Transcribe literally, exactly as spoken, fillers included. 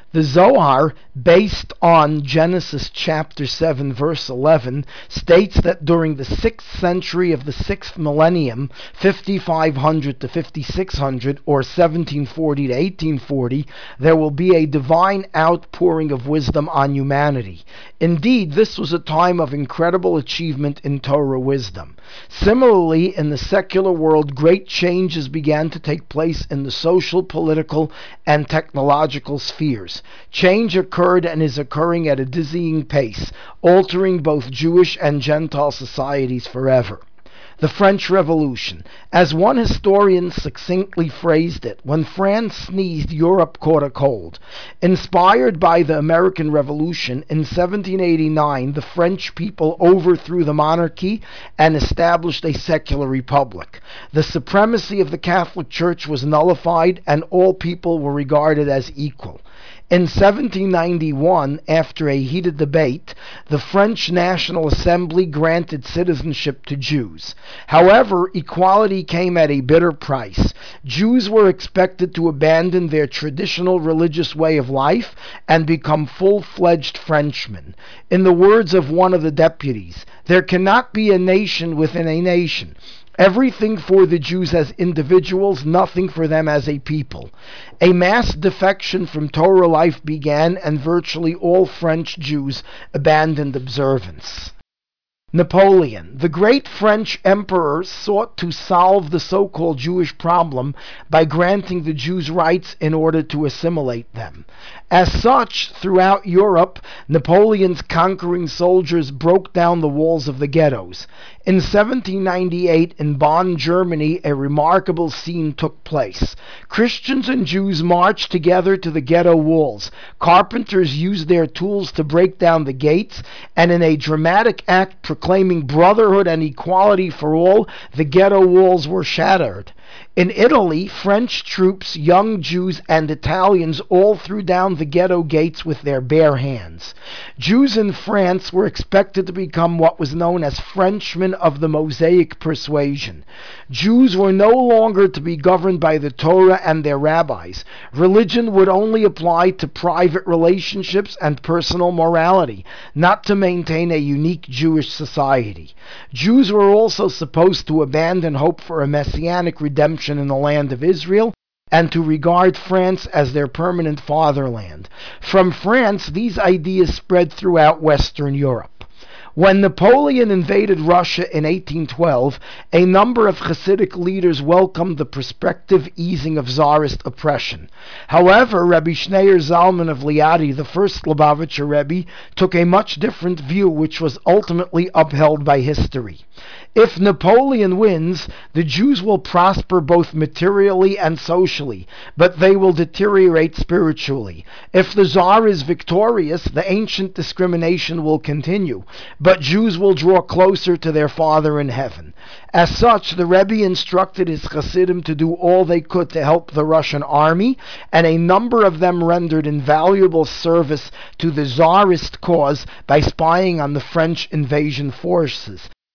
The Zohar, based on Genesis chapter seven, verse eleven, states that during the sixth century of the sixth millennium, fifty-five hundred to fifty-six hundred, or seventeen forty to eighteen forty, there will be a divine outpouring of wisdom on humanity. Indeed, this was a time of incredible achievement in Torah wisdom. Similarly, in the secular world, great changes began to take place in the social, political, and technological spheres. Change occurred and is occurring at a dizzying pace, altering both Jewish and Gentile societies forever. The French Revolution. As one historian succinctly phrased it, when France sneezed, Europe caught a cold. Inspired by the American Revolution, in seventeen eighty-nine, the French people overthrew the monarchy and established a secular republic. The supremacy of the Catholic Church was nullified, and all people were regarded as equal. In seventeen ninety-one, after a heated debate, the French National Assembly granted citizenship to Jews. However, equality came at a bitter price. Jews were expected to abandon their traditional religious way of life and become full-fledged Frenchmen. In the words of one of the deputies, "There cannot be a nation within a nation. Everything for the Jews as individuals, nothing for them as a people." A mass defection from Torah life began, and virtually all French Jews abandoned observance. Napoleon, the great French emperor, sought to solve the so-called Jewish problem by granting the Jews rights in order to assimilate them. As such, throughout Europe, Napoleon's conquering soldiers broke down the walls of the ghettos. In seventeen ninety-eight, in Bonn, Germany, a remarkable scene took place. Christians and Jews marched together to the ghetto walls. Carpenters used their tools to break down the gates, and in a dramatic act proclaiming brotherhood and equality for all, the ghetto walls were shattered. In Italy, French troops, young Jews, and Italians all threw down the ghetto gates with their bare hands. Jews in France were expected to become what was known as Frenchmen of the Mosaic persuasion. Jews were no longer to be governed by the Torah and their rabbis. Religion would only apply to private relationships and personal morality, not to maintain a unique Jewish society. Jews were also supposed to abandon hope for a messianic redemption in the land of Israel and to regard France as their permanent fatherland. From France, these ideas spread throughout Western Europe. When Napoleon invaded Russia in eighteen twelve, a number of Hasidic leaders welcomed the prospective easing of Tsarist oppression. However, Rebbe Schneur Zalman of Liadi, the first Lubavitcher Rebbe, took a much different view, which was ultimately upheld by history. If Napoleon wins, the Jews will prosper both materially and socially, but they will deteriorate spiritually. If the Tsar is victorious, the ancient discrimination will continue, but Jews will draw closer to their Father in heaven. As such, the Rebbe instructed his Hasidim to do all they could to help the Russian army, and a number of them rendered invaluable service to the Tsarist cause by spying on the French invasion forces.